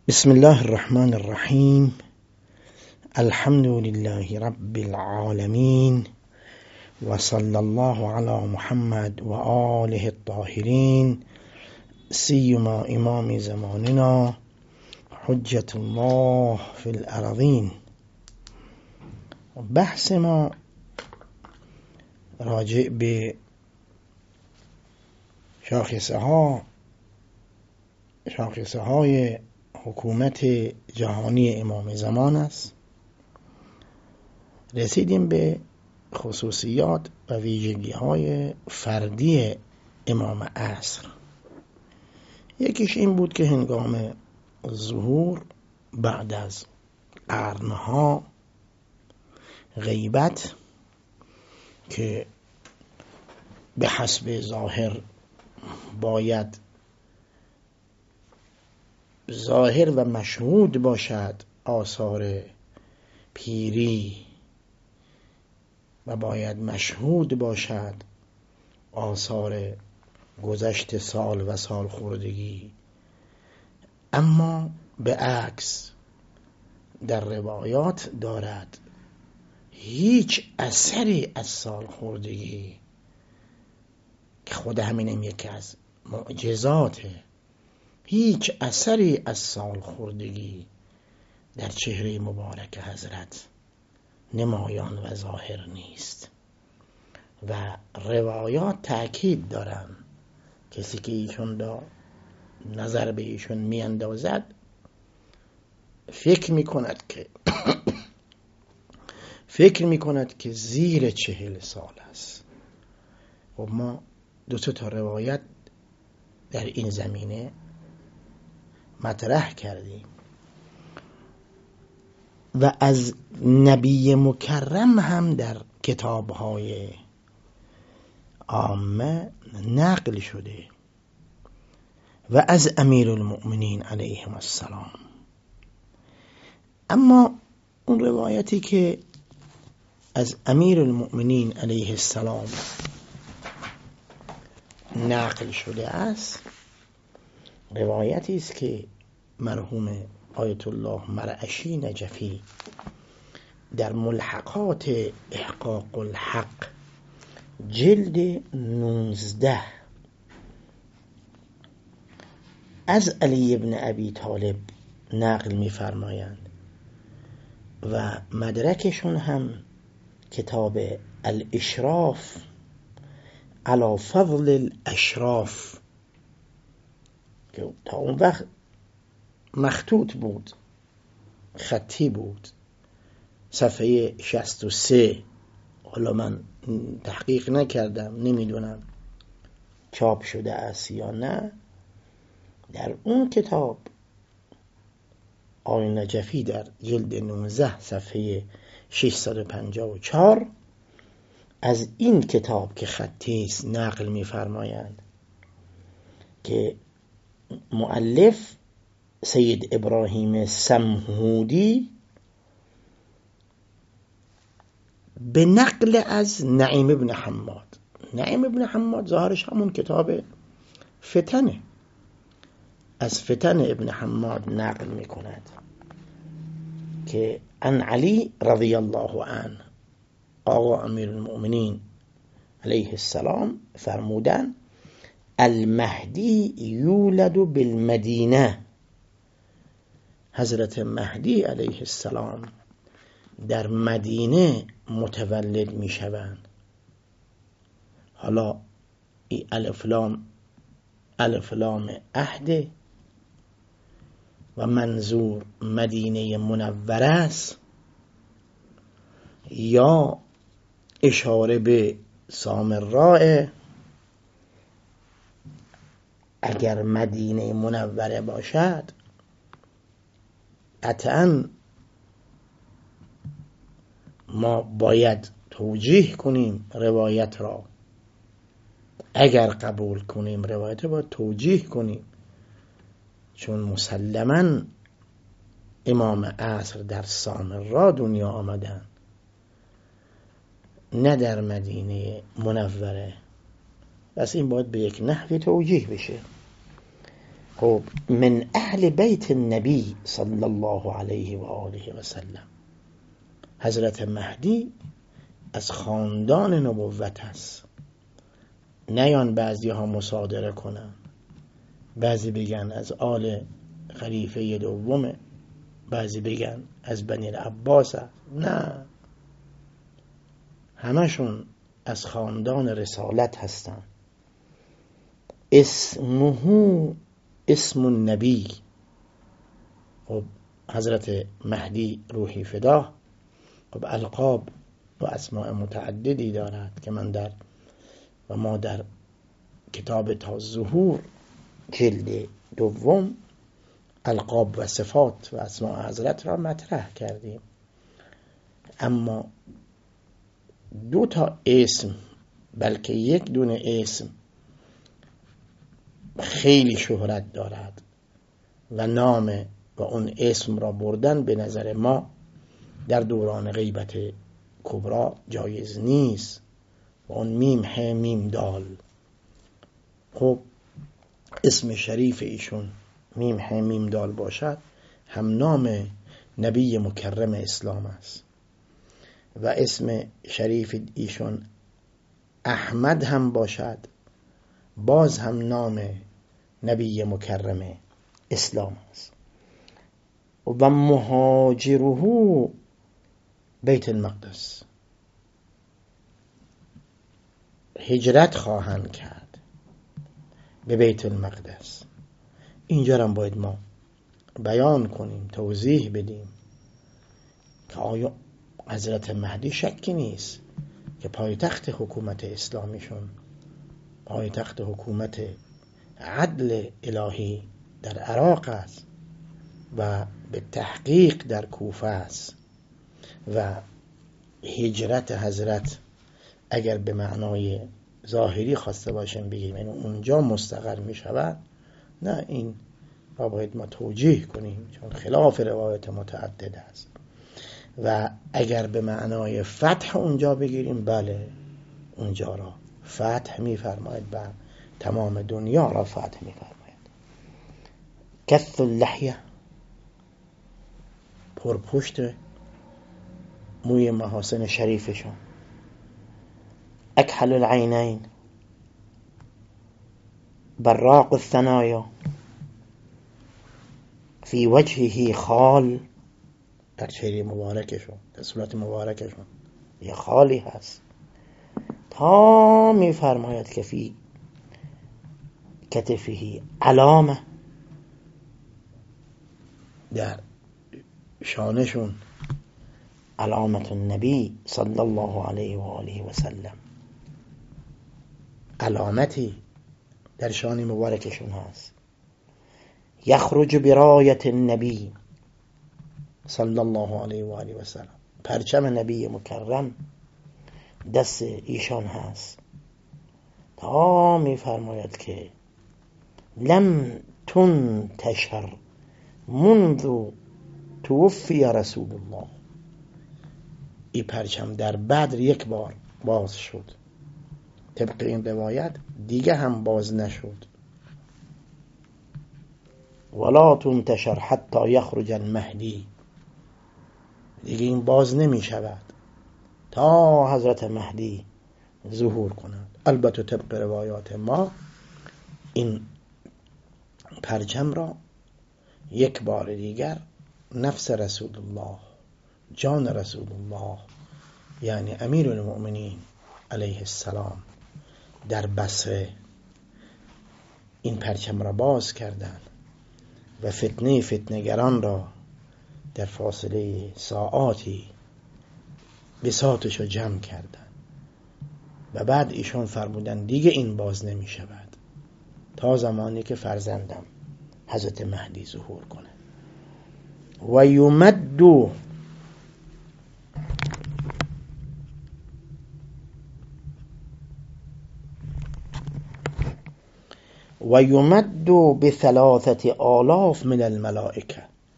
بسم الله الرحمن الرحیم. الحمد لله رب العالمین و صلی الله علی محمد و آله الطاهرین، سیما امام زماننا حجت الله فی الارضین. بحث ما راجع به شاخصه های حکومت جهانی امام زمان است. رسیدیم به خصوصیات و ویژگی های فردی امام عصر. یکیش این بود که هنگام ظهور بعد از قرنها غیبت که به حسب ظاهر باید ظاهر و مشهود باشد آثار پیری و باید مشهود باشد آثار گذشت سال و سال خوردگی، اما به عکس در روایات دارد هیچ اثری از سال خوردگی، که خود همینم یکی از معجزاته، هیچ اثری از سال خوردگی در چهره مبارک حضرت نمایان و ظاهر نیست و روایات تأکید دارن. کسی که ایشون را نظر به ایشون می اندازد فکر می کند که زیر 40 سال است. و ما 2 تا روایت در این زمینه مطرح کردیم و از نبی مکرم هم در کتاب‌های عامه نقل شده و از امیرالمؤمنین علیهم السلام. اما اون روایتی که از امیرالمؤمنین علیه السلام نقل شده است، روایتی است که مرحوم آیت الله مرعشی نجفی در ملحقات احقاق الحق جلد 19 از علی ابن ابی طالب نقل می‌فرمایند و مدرکشون هم کتاب الاشراف علی فضل الاشراف که تا اون وقت مخطوط بود، خطی بود، صفحه 63. حالا من تحقیق نکردم، نمیدونم چاپ شده است یا نه. در اون کتاب آقای نجفی در جلد 19 صفحه 654 از این کتاب که خطی است نقل می‌فرمایند که مؤلف سید ابراهیم سمهودی به نقل از نعیم ابن حماد. نعیم ابن حماد ظاهرش همون کتاب فتنه، از فتن ابن حماد نقل می کند که عن علی رضی الله عنه آقا امیر المؤمنین علیه السلام فرمودن المهدی یولد بالمدینه، حضرت مهدی علیه السلام در مدینه متولد می شوند. حالا این الف لام عهد و منظور مدینه منوره است یا اشاره به سامراء؟ اگر مدینه منوره باشد قطعاً ما باید توجیه کنیم روایت را. اگر قبول کنیم روایت را باید توجیه کنیم، چون مسلماً امام عصر در سامراء دنیا آمدن، نه در مدینه منوره. پس این باید به یک نحوی توجیه بشه. خب من اهل بیت النبی صلی الله علیه و آله و سلم، حضرت مهدی از خاندان نبوت هست. نیان بعضی ها مصادره کنن، بعضی بگن از آل خلیفه دومه، بعضی بگن از بنی العباس هست. نه، همشون از خاندان رسالت هستن. اسمه اسم النبی. خب حضرت مهدی روحی فداه خب القاب و اسماء متعددی دارد که ما در کتاب تا ظهور جلد دوم القاب و صفات و اسماء حضرت را مطرح کردیم. اما 2 اسم، بلکه 1 دونه اسم خیلی شهرت دارد و نام و اون اسم را بردن به نظر ما در دوران غیبت کبری جایز نیست. و اون میم ه میم دال. خب اسم شریف ایشون میم ه میم دال باشد، هم نام نبی مکرم اسلام است و اسم شریف ایشون احمد هم باشد، باز هم نام نبی مکرم اسلام است. و مهاجره بیت المقدس، هجرت خواهند کرد به بیت المقدس. اینجا هم باید ما بیان کنیم، توضیح بدیم که آیا حضرت مهدی شکی نیست که پایتخت حکومت اسلامیشون پایتخت حکومت عدل الهی در عراق است و به تحقیق در کوفه است و هجرت حضرت اگر به معنای ظاهری خواسته باشیم بگیم یعنی اونجا مستقر می شود، نه، این را باید ما توجیه کنیم چون خلاف روایت متعدد است. و اگر به معنای فتح اونجا بگیریم، بله، اونجا را فتح می فرماید و تمام دنیا را فتح می فرماید. کث اللحیه، پرپشت موی محاسن شریفشون. اکحل العینین، براق الثنایا، فی وجهه خال، در چهره مبارکشون، در صورت مبارکشون یه خالی هست. تا می فرماید که فی کتفه علامه، در شانشون علامت النبی صلی الله علیه و آله و سلم، علامتی در شان مبارکشون هست. یخرج برایت النبی صلی الله علیه و آله و سلم، پرچم نبی مکرم دست ایشان هست. تا می فرماید که لم تنتشر منذ توفی رسول الله، این پرچم در بدر 1 بار باز شد، طبق این روایت دیگه هم باز نشد. ولا تنتشر حتی یخرج المهدی، دیگه این باز نمی شود تا حضرت مهدی ظهور کند. البته طبق روایات ما این پرچم را 1 بار دیگر نفس رسول الله، جان رسول الله یعنی امیر المؤمنین علیه السلام در بصره این پرچم را باز کردند و فتنه‌گران را در فاصله ساعاتی بساطش را جمع کردند و بعد ایشون فرمودند دیگه این باز نمی شود تا زمانی که فرزندم حضرت مهدی ظهور کنه. و یمد ب3,000 من الملائکه،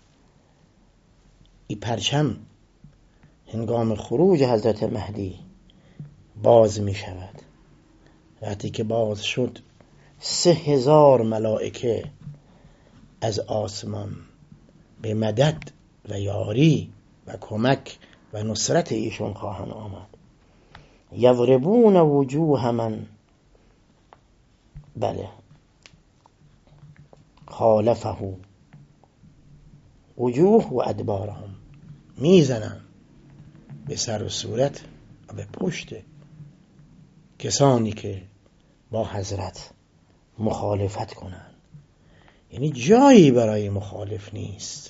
این پرچم هنگام خروج حضرت مهدی باز می شود. وقتی که باز شد 3,000 ملائکه از آسمان به مدد و یاری و کمک و نصرت ایشون خواهند آمد. یضربون وجوه من، بله، خالفه، وجوه و ادبارهم، میزنن به سر و صورت و به پشت کسانی که با حضرت مخالفت کنند. یعنی جایی برای مخالف نیست.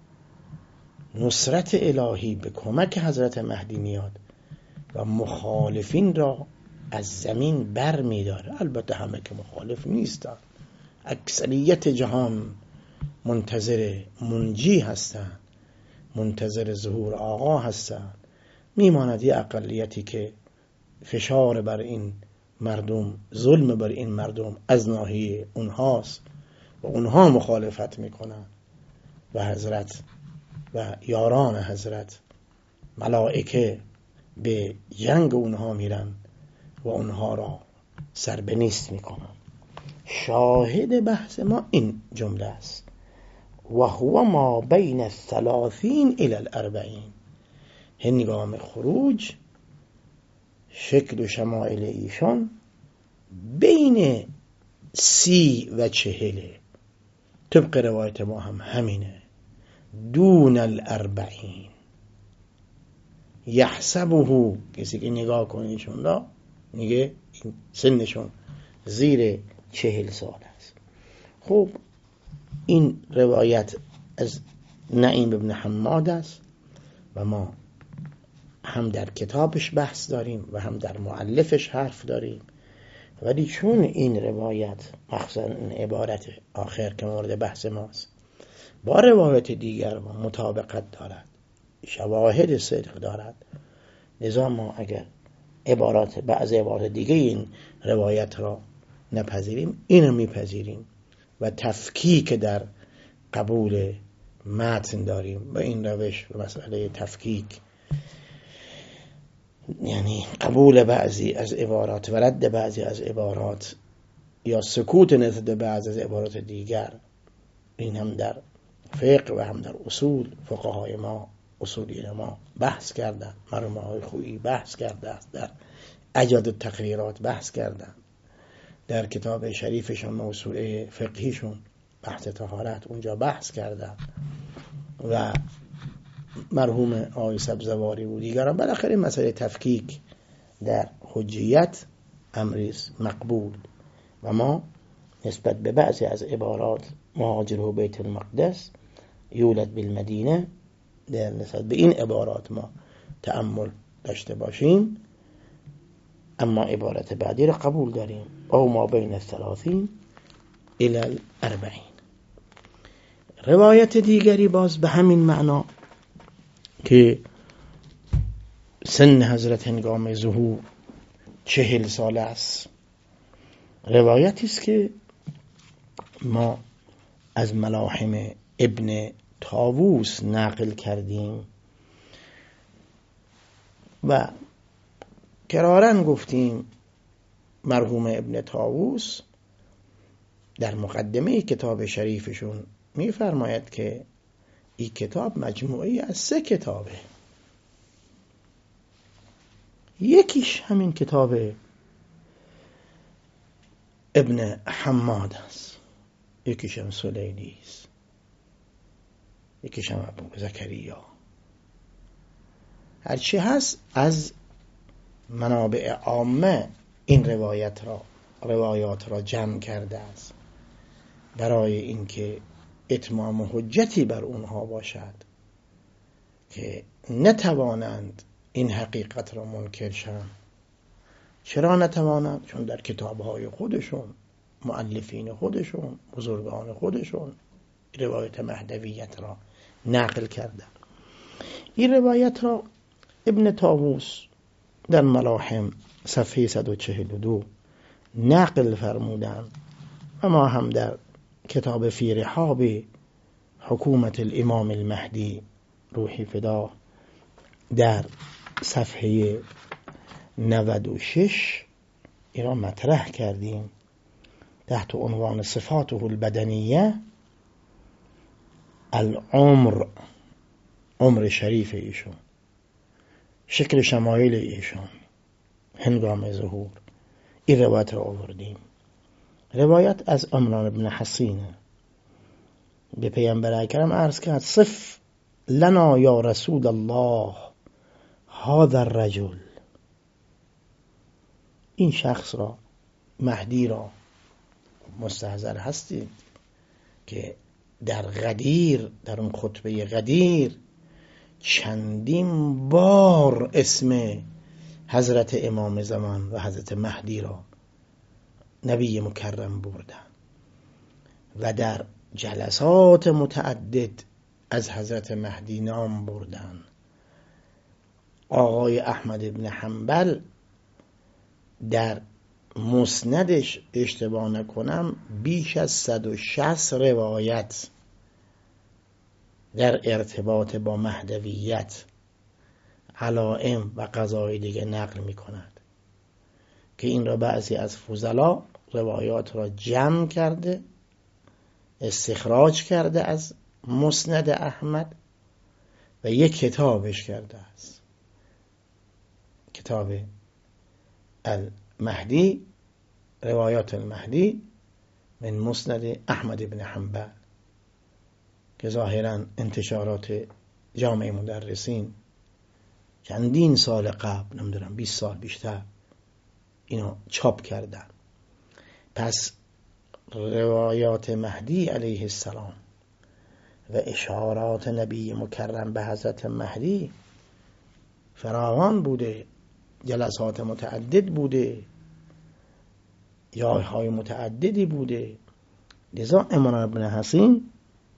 نصرت الهی به کمک حضرت مهدی میاد و مخالفین را از زمین بر میداره. البته همه که مخالف نیستن، اکثریت جهان منتظر منجی هستند، منتظر ظهور آقا هستند. میماند یه اقلیتی که فشار بر این مردم، ظلم بر این مردم از ناحیه اونهاست و اونها مخالفت میکنن و حضرت و یاران حضرت، ملائکه به جنگ اونها میرن و اونها را سر به نیست میکنن. شاهد بحث ما این جمله است: و هو ما بین الثلاثین الی الاربعین. هنگام خروج شکل و شمایل ایشان بین 30 و 40. طبق روایت ما هم همینه. دون الاربعین یحسبه، کسی که نگاه کنه ایشون را میگه این سنشون زیر 40 سال است. خب این روایت از نعیم ابن حماد است و ما هم در کتابش بحث داریم و هم در مؤلفش حرف داریم، ولی چون این روایت مخصوصا این عبارت آخر که مورد بحث ماست با روایت دیگر ما مطابقت دارد، شواهد صدق دارد، لذا ما اگر بعض عبارات دیگه این روایت را نپذیریم، اینو میپذیریم و تفکیک در قبول متن داریم. و این روش و مسئله تفکیک یعنی قبول بعضی از عبارات و رد بعضی از عبارات یا سکوت نسبت به بعضی از عبارات دیگر، این هم در فقه و هم در اصول فقهای ما، اصولیین ما بحث کردن، مرحوم آقای خویی بحث کرده، در اجاد التقریرات بحث کردن، در کتاب شریفشون موسوعه فقهیشون بحث طهارت اونجا بحث کردن و مرحوم آقای سبزواری و دیگران. بالاخره مسئله تفکیک در حجیت امریز مقبول و ما نسبت به بعضی از عبارات مهاجره بیت المقدس یولد بالمدینه، در نسبت به این عبارات ما تأمل داشته باشیم، اما عبارت بعدی را قبول داریم. او ما بین الثلاثین الی الاربعین. روایت دیگری باز به همین معنا که سن حضرت هنگام ظهور 40 سال است، روایتی است که ما از ملاحم ابن طاووس نقل کردیم و کراراً گفتیم مرحوم ابن طاووس در مقدمه کتاب شریفشون می‌فرماید که این کتاب مجموعه از 3 کتابه. یکیش همین کتاب ابن حماد است، یکیش هم سلیلی است، یکیش هم ابو زکریا. هرچی هست از منابع عامه این روایات را جمع کرده است برای اینکه اتمام حجتی بر اونها باشد که نتوانند این حقیقت را منکر شوند. چرا نتوانند؟ چون در کتابهای خودشون، مؤلفین خودشون، بزرگان خودشون روایت مهدویت را نقل کردند. این روایت را ابن طاووس در ملاحم صفحه 142 نقل فرمودند و ما هم در کتاب فی رحاب حکومت الامام المهدی روحی فدا در صفحه 96 این را مطرح کردیم تحت عنوان صفاته البدنیه العمر، عمر شریف ایشون، شکل شمایل ایشون هنگام ظهور، این روایت رو آوردیم. روایت از عمران بن حسین به پیامبر اکرم عرض کرد صف لنا یا رسول الله هذا الرجل، این شخص را، مهدی را، مستحضر هستید که در غدیر، در اون خطبه غدیر چندین بار اسم حضرت امام زمان و حضرت مهدی را نبی مکرم بردن و در جلسات متعدد از حضرت مهدی نام بردن. آقای احمد بن حنبل در مسندش اشتباه نکنم بیش از 160 روایت در ارتباط با مهدویت، علائم و قضای دیگه نقل می کند که این را بعضی از فضلا روایات را جمع کرده، استخراج کرده از مسند احمد و یک کتابش کرده است، کتاب المهدی، روایات المهدی من مسند احمد بن حنبل، که ظاهرا انتشارات جامعه مدرسین چندین سال قبل، نمیدونم 20 سال بیشتر، اینو چاپ کردن. پس روایات مهدی علیه السلام و اشارات نبی مکرم به حضرت مهدی فراوان بوده، جلسات متعدد بوده، جایهای متعددی بوده. لذا عمران بن حسین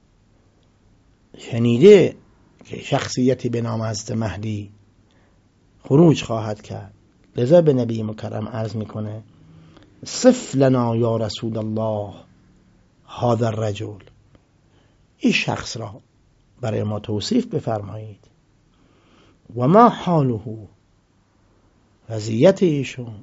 شنیده که شخصیتی به نام حضرت مهدی خروج خواهد کرد، لذا به نبی مکرم عرض میکنه صف لنا یا رسول الله هذا الرجل، این شخص را برای ما توصیف بفرمایید. و ما حاله، وضعیت ایشون،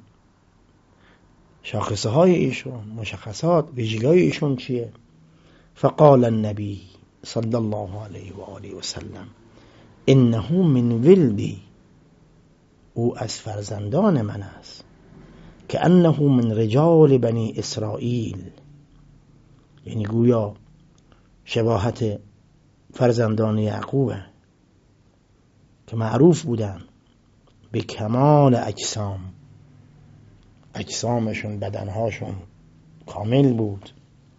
شاخصه های ایشون، مشخصات، ویژگی های ایشون چیه؟ فقال النبی صلی الله علیه و آله و سلم انه من ولدی، او از فرزندان من است، که انه من رجال بنی اسرائیل، یعنی گویا شباهت فرزندان یعقوبه که معروف بودن به کمال اجسام، اجسامشون، بدنهاشون کامل بود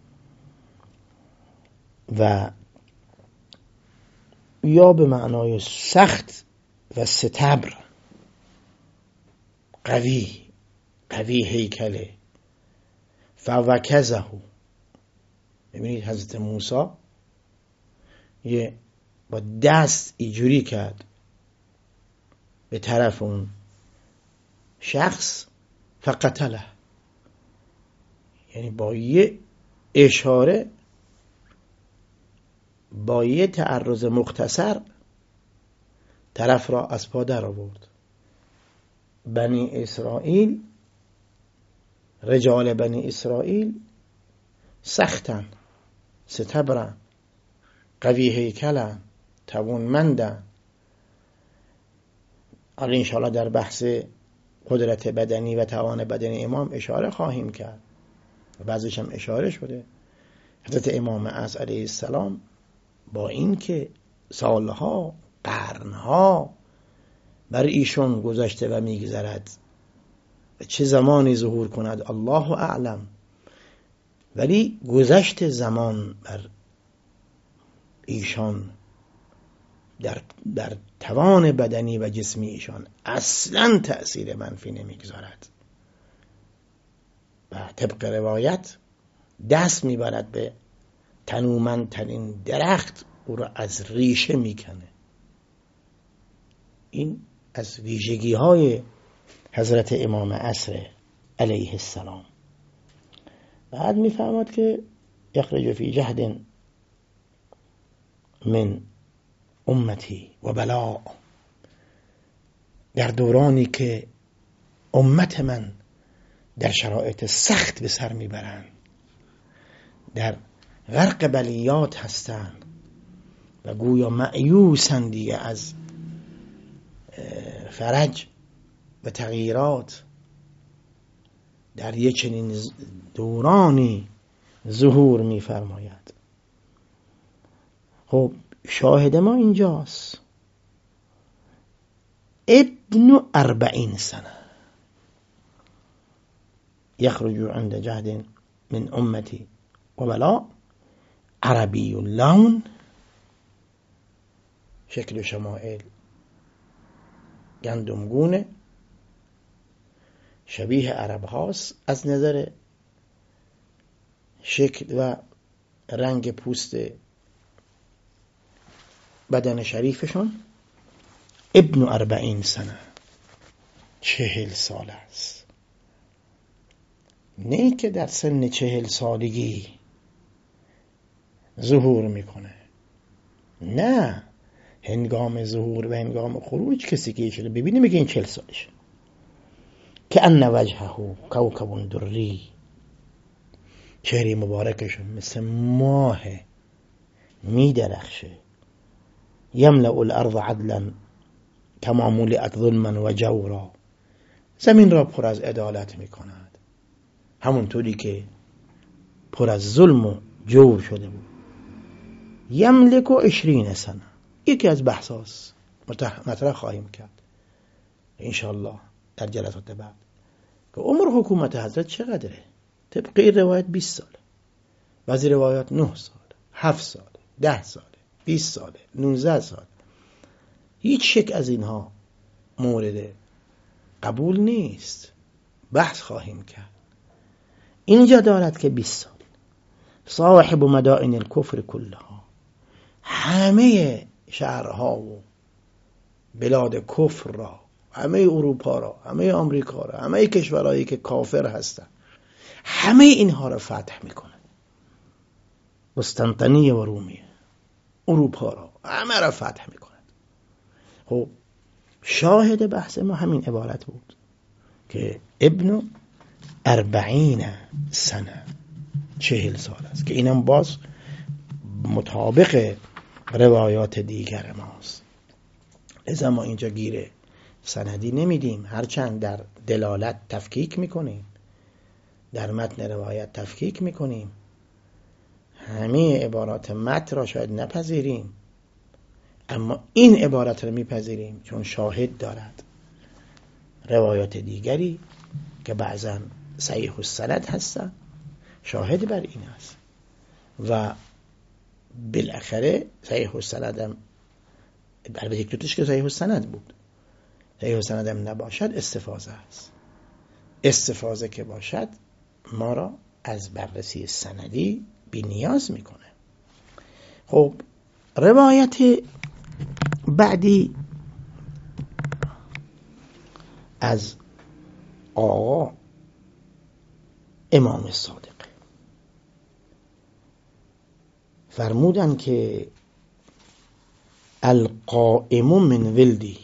و یا به معنای سخت و ستبر، قوی هیکله. فوکزه، ببینید حضرت موسی یه با دست اینجوری کرد به طرف اون شخص، فقتله، یعنی با یه اشاره، با یه تعرض مختصر طرف را از پا در آورد. بنی اسرائیل، رجال بنی اسرائیل سختن، ستبرن، قوی هیکلن، توانمندن. حالا انشاءالله در بحث قدرت بدنی و توان بدنی امام اشاره خواهیم کرد و بعضیش هم اشاره شده. حضرت امام اعظم علیه السلام با این که سالها، قرنها بر ایشون گذشته و میگذرد و چه زمانی ظهور کند الله اعلم، ولی گذشت زمان بر ایشان در توان بدنی و جسمی ایشان اصلا تأثیر منفی نمیگذارد و طبق روایت دست میبرد به تنومندترین درخت، او را از ریشه میکنه. این از ویژگی های حضرت امام عصر علیه السلام. بعد میفهمد که یخرج فی جهد من امتی و بلا، در دورانی که امت من در شرایط سخت به سر میبرند، در غرق بلیات هستند، و گویا مأیوسن دیگه از فرج و تغییرات در یک چنین دورانی ظهور می‌فرماید. خب شاهد ما اینجاست، ابن 40 سنه یخرج عند جهد من امتی و بلا، عربی اللون، شکل و شمائل گندمگونه، شبیه عرب هاست از نظر شکل و رنگ پوست بدن شریفشون. ابن 40 سنه، 40 سال است. نه که در سن 40 سالگی ظهور میکنه، نه، هنگام ظهور و هنگام خروج کسی که شده ببینه میگه این 40 سالشه. که ان وجهه کوكب دری، چهره مبارکشون مثل ماه میدرخشه. یملأ الارض عدلا کما ملئت ظلما و جورا، زمین را پر از عدالت میکند همونطوری که پر از ظلم و جور شده بود. یملک 20 سنه، یکی از بحثاست مطرح خواهیم کرد انشاءالله در جلسات بعد که عمر حکومت حضرت چقدره. طبق این روایت 20 ساله، بعضی روایات 9 ساله، 7 ساله، 10 ساله، 20 ساله، 19 ساله. هیچ شک از اینها مورد قبول نیست، بحث خواهیم کرد. اینجا دارد که 20 سال، صاحب مدائن الکفر کلها، همه شهرها و بلاد کفر را، همه اروپا را، همه آمریکا را، همه کشورهایی که کافر هستن، همه اینها را فتح میکنه. قسطنطنیه و رومیه، اروپا را، همه را فتح میکنه. خب شاهد بحث ما همین عبارت بود که ابن 40 سنه، 40 سال است، که اینم باز مطابق روایات دیگر ماست. لذا ما اینجا گیر سندی نمیدیم، هرچند در دلالت تفکیک میکنیم، در متن روایت تفکیک میکنیم، همه عبارات متن را شاید نپذیریم، اما این عبارت را میپذیریم چون شاهد دارد. روایات دیگری که بعضا صحیح السند هستن شاهد بر این است و بالاخره صحیح السند هم البته یک دوتش که صحیح السند بود، صحیح السند هم نباشد استفاضه است. استفاضه که باشد ما را از بررسی سندی بی نیاز میکنه. خب روایت بعدی از آقا امام صادق فرمودن که القائم من ولدی.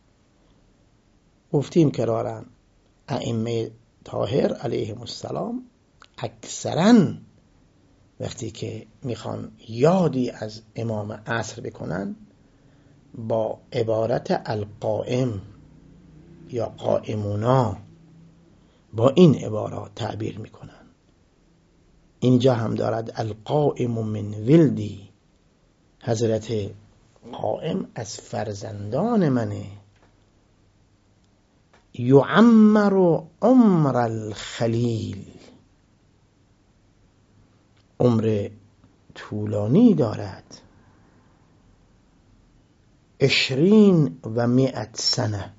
گفتیم کرارن ائمه طاهر علیهم السلام اکثرا وقتی که میخوان یادی از امام عصر بکنن با عبارت القائم یا قائمونا با این عبارات تعبیر میکنن. اینجا هم دارد القائم من ولدی، حضرت قائم از فرزندان منه. یعمر عمر الخلیل، عمر طولانی دارد. 20 و 100 سنه،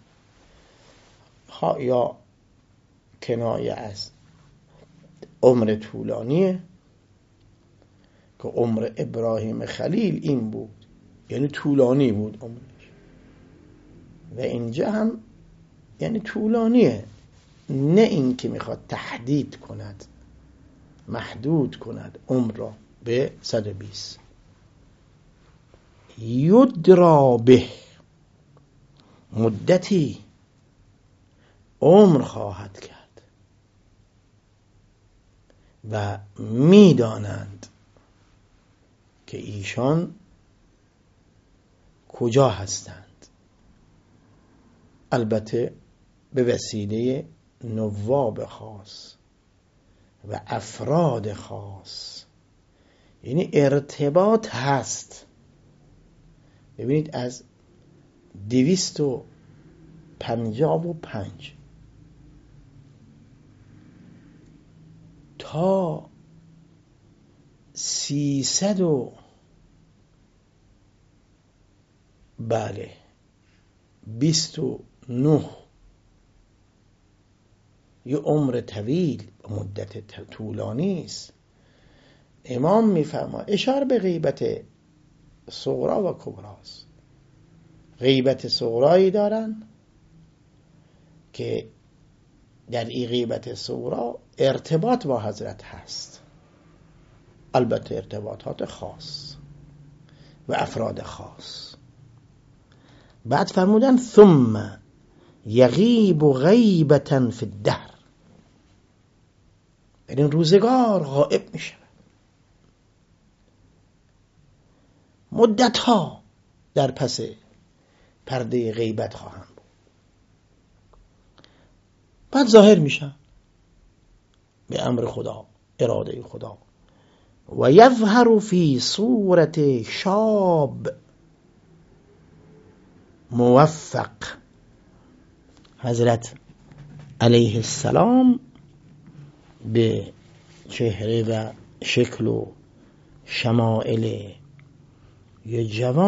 یا کنایه از عمر طولانیه که عمر ابراهیم خلیل این بود، یعنی طولانی بود عمرش، و اینجا هم یعنی طولانیه، نه این که میخواد تحدید کند، محدود کند عمر را به 120. یدرا به، مدتی عمر خواهد کرد و میدانند که ایشان کجا هستند؟ البته به وسیله نواب خاص و افراد خاص، یعنی ارتباط هست. ببینید از 255 تا 329 یه عمر طویل، مدت طولانی است. امام میفرما اشاره به غیبت صغرا و کبراست. غیبت صغرایی دارن که در این غیبت صغرا ارتباط با حضرت هست، البته ارتباطات خاص و افراد خاص. بعد فرمودن ثم یغیب غیبتا فی الدهر، این روزگار غائب میشه، مدت ها در پس پرده غیبت خواهم بود، بعد ظاهر میشن به امر خدا، اراده خدا. و یظهر فی صورت شاب موفق. حضرت علیه السلام به چهره و شکل و شمائل یه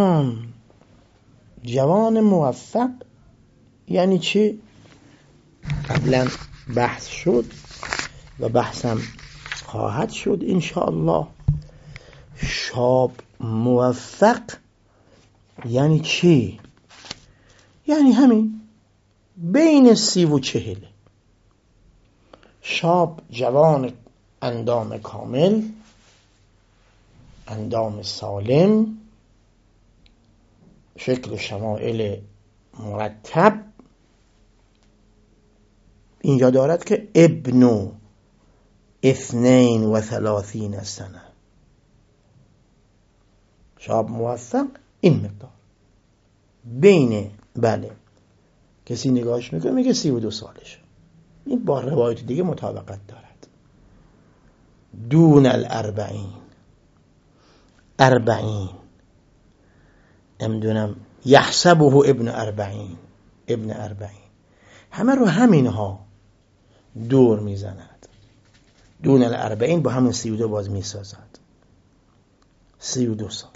جوان موفق، یعنی چی؟ قبلا بحث شد و بحثم خواهد شد انشاءالله. شاب موفق یعنی چی؟ یعنی همین بین 30 و 40. شاب جوان اندام کامل، اندام سالم، شکل و شمائل مرتب. اینجا دارد که ابن 32 سنه. شاب موفق این مقدار بین، بله کسی نگاهش میکنه میگه 32 سالشه، این با روایت دیگه مطابقت دارد. دون الاربعین، 40 نمیدونم یحسبه ابن 40 همه رو همینها دور میزند. دون الاربعین با همون 32 باز میسازد. 32 سال.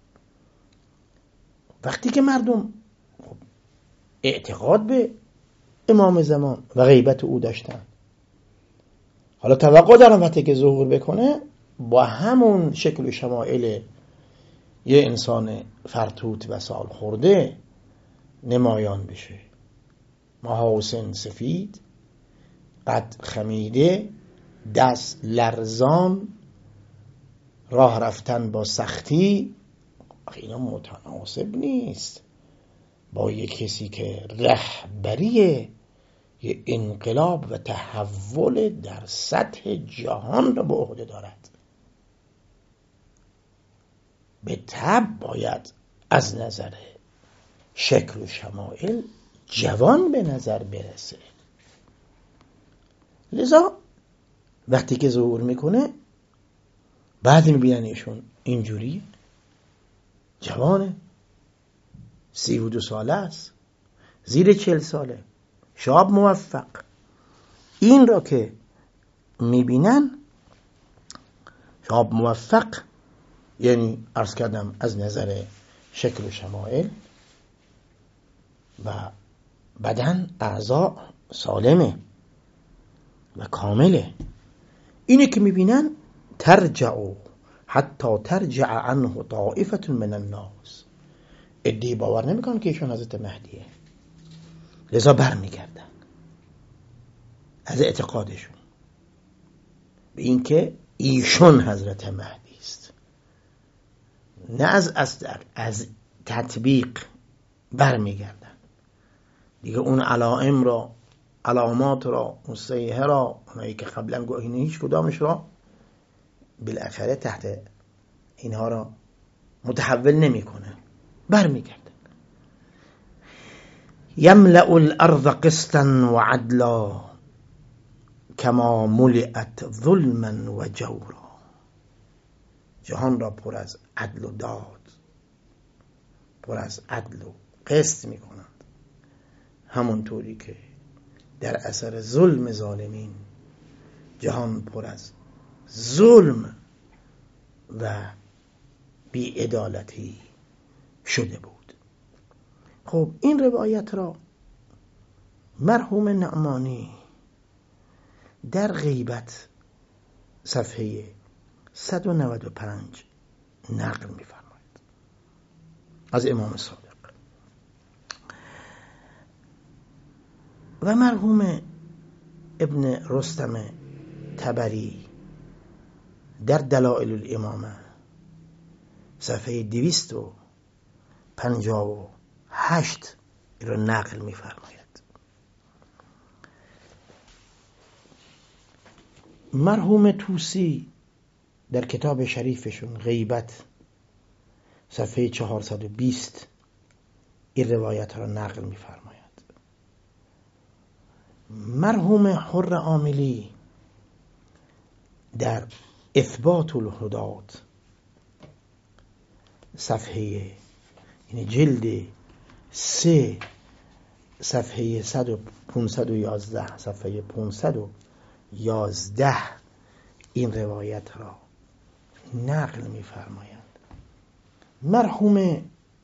وقتی که مردم اعتقاد به امام زمان و غیبت او داشتن، حالا توقع دارن وقتی که ظهور بکنه با همون شکل و شمائل یه انسان فرتوت و سال خورده نمایان بشه. محاسن سفید، قد خمیده، دست لرزان، راه رفتن با سختی. اینا متناسب نیست با یک کسی که رهبری یه انقلاب و تحول در سطح جهان را به عهده دارد. به طبع باید از نظر شکل و شمائل جوان به نظر برسه. لذا وقتی که ظهور میکنه بعد میبینن ایشون اینجوری جوانه، 32 ساله است، زیر 40 ساله، شاب موفق. این را که میبینن شاب موفق، یعنی عرض کردم از نظر شکل و شمائل و بدن، اعضاء سالمه و کامله. اینه که میبینن ترجع حتی ترجع عنه طائفة من الناس. ادعی باور نمیکنن که ایشون حضرت مهدیه، لذا برمیگردن از اعتقادشون به این که ایشون حضرت مهدی است. نه از تطبیق برمیگردن دیگه. اون علائم را، علامات را، اون سیحه را، اونایی که قبلا گاهی هیچ کدامش را بالاخره تحت اینها را متحول نمی کنه، برمیگردن. یملأ الارض قسطا و عدلا کما ملئت ظلما و جورا. جهان را پر از عدل و داد، پر از عدل و قسط می کنند، همونطوری که در اثر ظلم ظالمین جهان پر از ظلم و بی‌عدالتی شده بود. خب این روایت را مرحوم نعمانی در غیبت صفحه 195 نقل می‌فرماید از امام صادق. و مرحوم ابن رستم تبری در دلائل الامامه صفحه 258 را نقل می‌فرماید. مرحوم طوسی در کتاب شریفشون غیبت صفحه 420 این روایت را نقل می‌فرماید. مرحوم حر عاملی در اثبات الهدات صفحه یعنی جلد 3 صفحه 511 صفحه 511 این روایت را نقل می‌فرمایند. مرحوم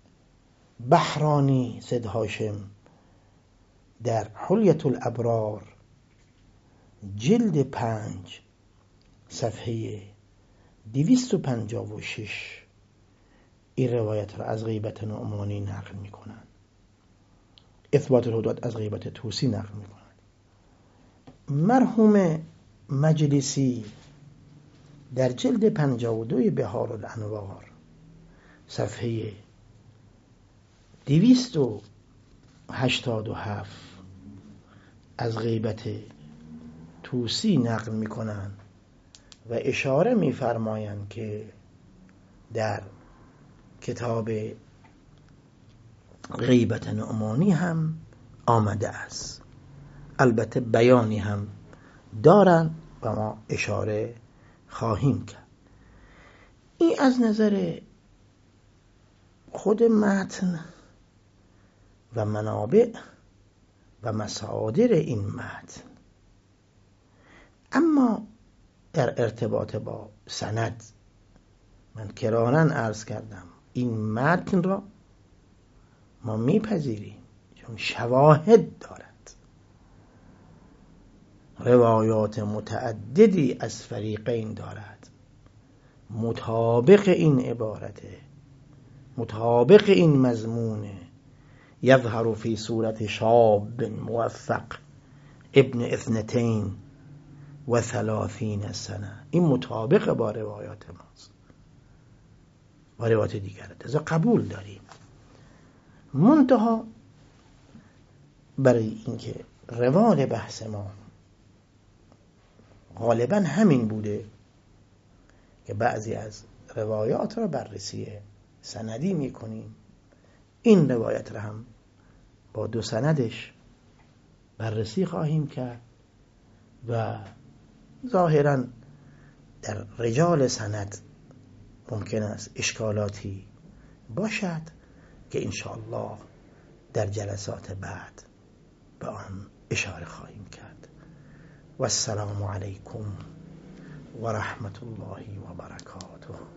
بحرانی سید هاشم در حلیة الابرار جلد 5 صفحه 256 این روایت را از غیبت نعمانی نقل می‌کنند. اثبات الهدات از غیبت طوسی نقل می‌کنند. مرحوم مجلسی در جلد 52 بهار الانوار صفحه 287 از غیبت طوسی نقل می‌کنند و اشاره می‌فرمایند که در کتاب غیبت نعمانی هم آمده است، البته بیانی هم دارن و ما اشاره خواهیم کرد. این از نظر خود متن و منابع و مصادر این متن. اما در ارتباط با سند من کراراً عرض کردم این متن را ما میپذیریم چون شواهد دارد، روایات متعددی از فریقین دارد، مطابق این عبارته، مطابق این مضمونه. یظهر فی صورت شاب موفق ابن 32 سنه. این مطابق با روایات ماست، با روایات دیگرت از قبول داریم. منتها برای اینکه روال بحث ما غالبا همین بوده که بعضی از روایات را بررسی سندی میکنیم، این روایت را هم با 2 سندش بررسی خواهیم کرد و ظاهرا در رجال سند ممکن است اشکالاتی باشد که انشاءالله در جلسات بعد به آن اشاره خواهیم کرد. و السلام علیکم و رحمت الله و برکاته.